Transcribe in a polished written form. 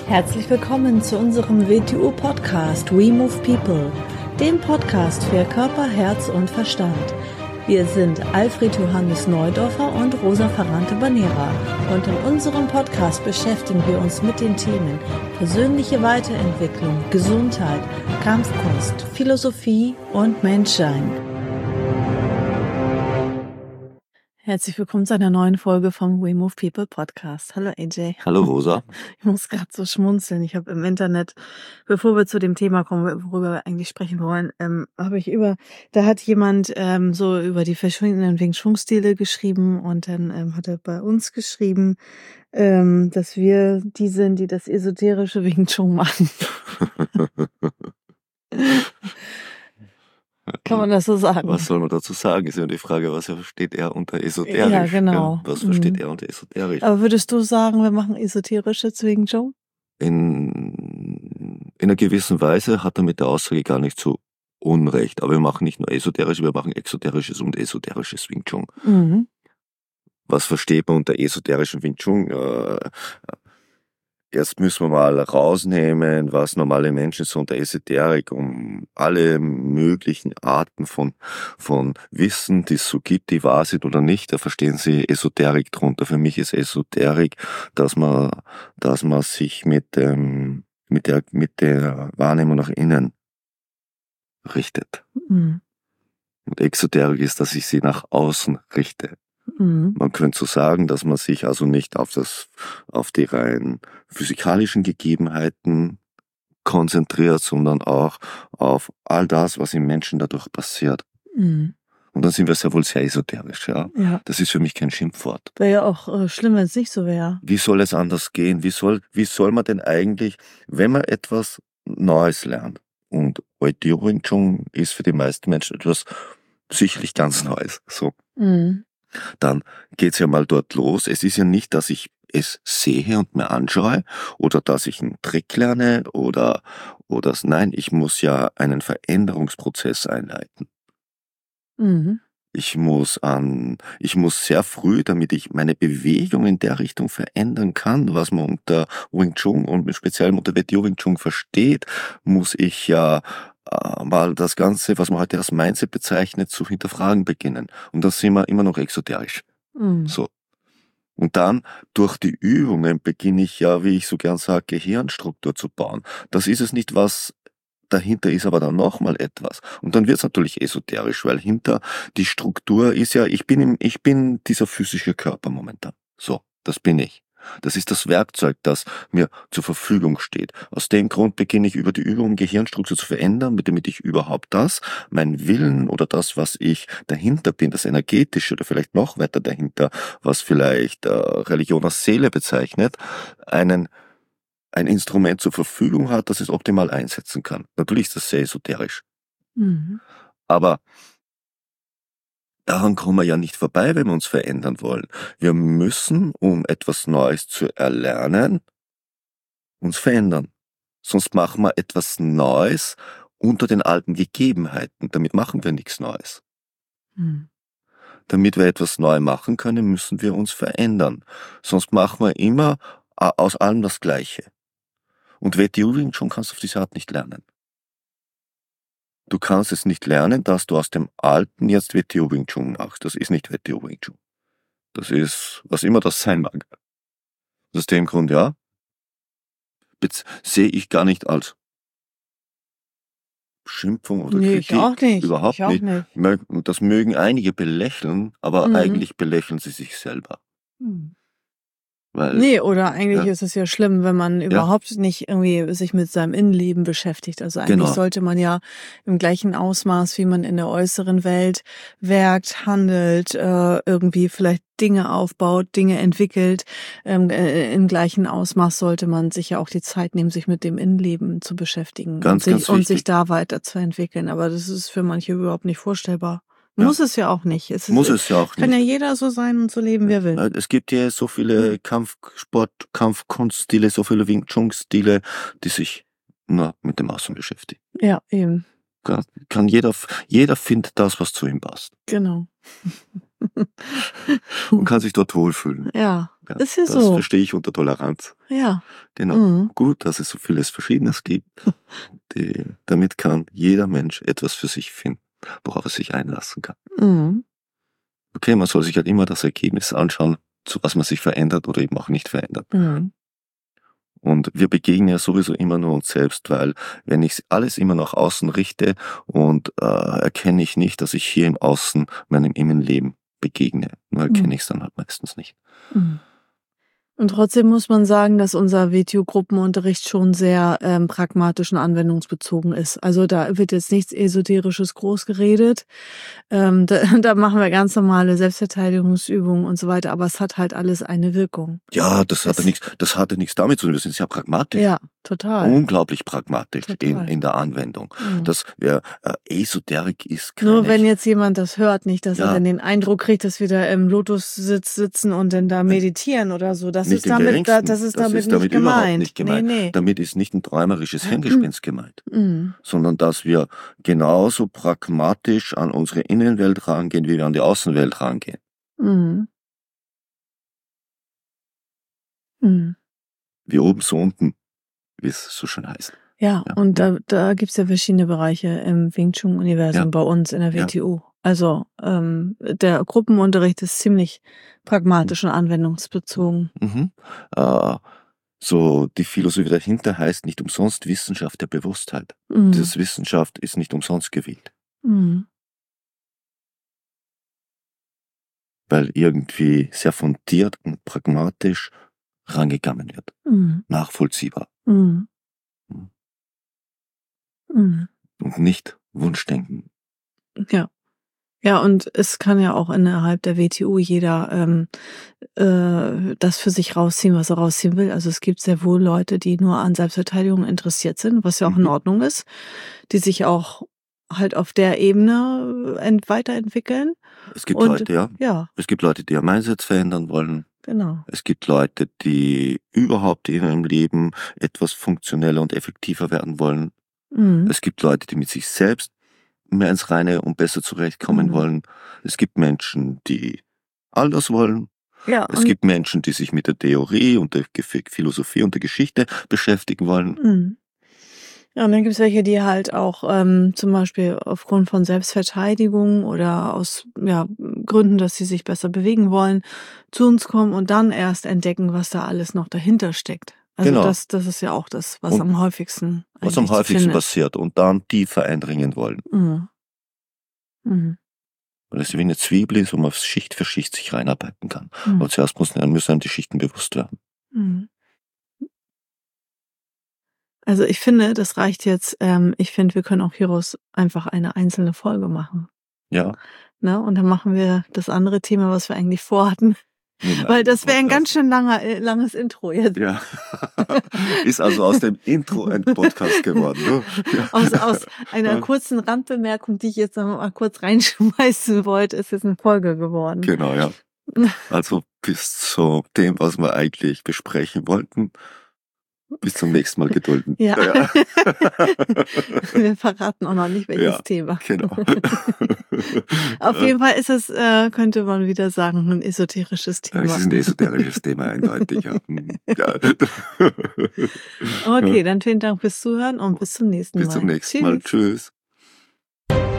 Herzlich willkommen zu unserem WTU-Podcast We Move People, dem Podcast für Körper, Herz und Verstand. Wir sind Alfred Johannes Neudorfer und Rosa Ferrante-Banera und in unserem Podcast beschäftigen wir uns mit den Themen persönliche Weiterentwicklung, Gesundheit, Kampfkunst, Philosophie und Menschsein. Herzlich willkommen zu einer neuen Folge vom We Move People Podcast. Hallo AJ. Hallo Rosa. Ich muss gerade so schmunzeln. Ich habe im Internet, bevor wir zu dem Thema kommen, worüber wir eigentlich sprechen wollen, da hat jemand so über die verschiedenen Wing Chun Stile geschrieben und dann hat er bei uns geschrieben, dass wir die sind, die das esoterische Wing Chun machen. Kann man das so sagen? Was soll man dazu sagen? Ist ja die Frage, was versteht er unter esoterisch? Ja, genau. Ja, was versteht er unter esoterisch? Aber würdest du sagen, wir machen esoterisches Wing Chun? In einer gewissen Weise hat er mit der Aussage gar nicht so Unrecht. Aber wir machen nicht nur esoterisch, wir machen exoterisches und esoterisches Wing Chun. Mhm. Was versteht man unter esoterischem Wing Chun? Jetzt müssen wir mal rausnehmen, was normale Menschen so unter Esoterik um alle möglichen Arten von Wissen, die es so gibt, die wahr sind oder nicht. Da verstehen Sie Esoterik drunter. Für mich ist Esoterik, dass man sich mit der Wahrnehmung nach innen richtet. Mhm. Und Exoterik ist, dass ich sie nach außen richte. Man könnte so sagen, dass man sich also nicht auf die rein physikalischen Gegebenheiten konzentriert, sondern auch auf all das, was im Menschen dadurch passiert. Und dann sind wir sehr wohl sehr esoterisch, ja. Das ist für mich kein Schimpfwort. Wäre ja auch schlimm, wenn es nicht so wäre. Wie soll es anders gehen? Wie soll man denn eigentlich, wenn man etwas Neues lernt? Und WTU Wing Chun ist für die meisten Menschen etwas sicherlich ganz Neues, so. Dann geht's ja mal dort los. Es ist ja nicht, dass ich es sehe und mir anschaue oder dass ich einen Trick lerne oder nein, ich muss ja einen Veränderungsprozess einleiten. Ich muss sehr früh, damit ich meine Bewegung in der Richtung verändern kann, was man unter Wing Chun und speziell unter WTU Wing Chun versteht, muss ich ja mal das Ganze, was man heute als Mindset bezeichnet, zu hinterfragen beginnen. Und dann sind wir immer noch exoterisch. So. Und dann, durch die Übungen, beginne ich ja, wie ich so gern sage, Gehirnstruktur zu bauen. Das ist es nicht, was dahinter ist, aber dann nochmal etwas. Und dann wird es natürlich esoterisch, weil hinter die Struktur ist ja, ich bin dieser physische Körper momentan. So, das bin ich. Das ist das Werkzeug, das mir zur Verfügung steht. Aus dem Grund beginne ich über die Übung Gehirnstruktur zu verändern, damit ich überhaupt mein Willen oder das, was ich dahinter bin, das Energetische oder vielleicht noch weiter dahinter, was vielleicht Religion als Seele bezeichnet, ein Instrument zur Verfügung hat, das es optimal einsetzen kann. Natürlich ist das sehr esoterisch. Aber daran kommen wir ja nicht vorbei, wenn wir uns verändern wollen. Wir müssen, um etwas Neues zu erlernen, uns verändern. Sonst machen wir etwas Neues unter den alten Gegebenheiten. Damit machen wir nichts Neues. Damit wir etwas neu machen können, müssen wir uns verändern. Sonst machen wir immer aus allem das Gleiche. Und WTU Wing Chun kannst du auf diese Art nicht lernen. Du kannst es nicht lernen, dass du aus dem Alten jetzt WTU Wing Chun machst. Das ist nicht WTU Wing Chun. Das ist, was immer das sein mag. Aus dem Grund, ja, sehe ich gar nicht als Schimpfung oder Kritik. Ich auch nicht. Überhaupt nicht. Das mögen einige belächeln, aber eigentlich belächeln sie sich selber. Weil, oder eigentlich ist es ja schlimm, wenn man überhaupt nicht irgendwie sich mit seinem Innenleben beschäftigt. Also eigentlich sollte man ja im gleichen Ausmaß, wie man in der äußeren Welt werkt, handelt, irgendwie vielleicht Dinge aufbaut, Dinge entwickelt, im gleichen Ausmaß sollte man sich ja auch die Zeit nehmen, sich mit dem Innenleben zu beschäftigen und sich da weiterzuentwickeln. Aber das ist für manche überhaupt nicht vorstellbar. Muss es ja auch nicht. Kann ja jeder so sein und so leben, wie er will. Es gibt ja so viele Kampfkunststile, so viele Wing Chun-Stile, die sich nur mit dem Außen beschäftigen. Ja, eben. Kann jeder findet das, was zu ihm passt. Genau. und kann sich dort wohlfühlen. Ja, ist ja das so. Das verstehe ich unter Toleranz. Ja. Genau. Gut, dass es so vieles Verschiedenes gibt. Damit kann jeder Mensch etwas für sich finden, worauf er sich einlassen kann. Okay, man soll sich halt immer das Ergebnis anschauen, zu was man sich verändert oder eben auch nicht verändert. Und wir begegnen ja sowieso immer nur uns selbst, weil wenn ich alles immer nach außen richte und erkenne ich nicht, dass ich hier im Außen meinem Innenleben begegne, nur erkenne ich es dann halt meistens nicht. Und trotzdem muss man sagen, dass unser WTO-Gruppenunterricht schon sehr pragmatisch und anwendungsbezogen ist. Also da wird jetzt nichts Esoterisches groß geredet. Da machen wir ganz normale Selbstverteidigungsübungen und so weiter, aber es hat halt alles eine Wirkung. Ja, das hatte nichts damit zu tun. Wir sind sehr pragmatisch. Ja, total. Unglaublich pragmatisch in der Anwendung. Das Esoterik ist keine... Nur wenn jetzt jemand das hört, nicht, dass er dann den Eindruck kriegt, dass wir da im Lotussitz sitzen und dann da meditieren oder so. Das ist damit nicht gemeint. Nee. Damit ist nicht ein träumerisches Hirngespinst gemeint, sondern dass wir genauso pragmatisch an unsere Innenwelt rangehen, wie wir an die Außenwelt rangehen. Wie oben, so unten, wie es so schön heißt. Ja, und da gibt's ja verschiedene Bereiche im Wing Chun-Universum bei uns in der WTO. Also der Gruppenunterricht ist ziemlich pragmatisch und anwendungsbezogen. So die Philosophie dahinter heißt nicht umsonst Wissenschaft der Bewusstheit. Diese Wissenschaft ist nicht umsonst gewählt. Weil irgendwie sehr fundiert und pragmatisch rangegangen wird. Nachvollziehbar. Und nicht Wunschdenken. Ja, und es kann ja auch innerhalb der WTO jeder das für sich rausziehen, was er rausziehen will. Also es gibt sehr wohl Leute, die nur an Selbstverteidigung interessiert sind, was ja auch in Ordnung ist, die sich auch halt auf der Ebene weiterentwickeln. Es gibt Leute, Es gibt Leute, die ihr Mindset verändern wollen. Genau. Es gibt Leute, die überhaupt in ihrem Leben etwas funktioneller und effektiver werden wollen. Es gibt Leute, die mit sich selbst mehr ins Reine und besser zurechtkommen wollen. Es gibt Menschen, die all das wollen. Ja, es gibt Menschen, die sich mit der Theorie und der Philosophie und der Geschichte beschäftigen wollen. Ja, und dann gibt es welche, die halt auch zum Beispiel aufgrund von Selbstverteidigung oder aus Gründen, dass sie sich besser bewegen wollen, zu uns kommen und dann erst entdecken, was da alles noch dahinter steckt. Also das ist ja auch das, was am häufigsten passiert und dann tiefer eindringen wollen. Weil es wie eine Zwiebel ist, wo man Schicht für Schicht sich reinarbeiten kann. Aber zuerst müssen einem die Schichten bewusst werden. Also ich finde, das reicht jetzt. Ich finde, wir können auch hieraus einfach eine einzelne Folge machen. Ja. Ne? Und dann machen wir das andere Thema, was wir eigentlich vorhatten. Weil das wäre ein ganz schön langes Intro jetzt. Ja. Ist also aus dem Intro ein Podcast geworden. Ne? Ja. Aus einer kurzen Randbemerkung, die ich jetzt noch mal kurz reinschmeißen wollte, ist jetzt eine Folge geworden. Genau, ja. Also bis zu dem, was wir eigentlich besprechen wollten. Bis zum nächsten Mal gedulden. Ja. Wir verraten auch noch nicht, welches Thema. Genau. Auf jeden Fall ist es, könnte man wieder sagen, ein esoterisches Thema. Es ist ein esoterisches Thema, eindeutig. Ja. Okay, dann vielen Dank fürs Zuhören und bis zum nächsten Mal. Bis zum nächsten Mal. Tschüss.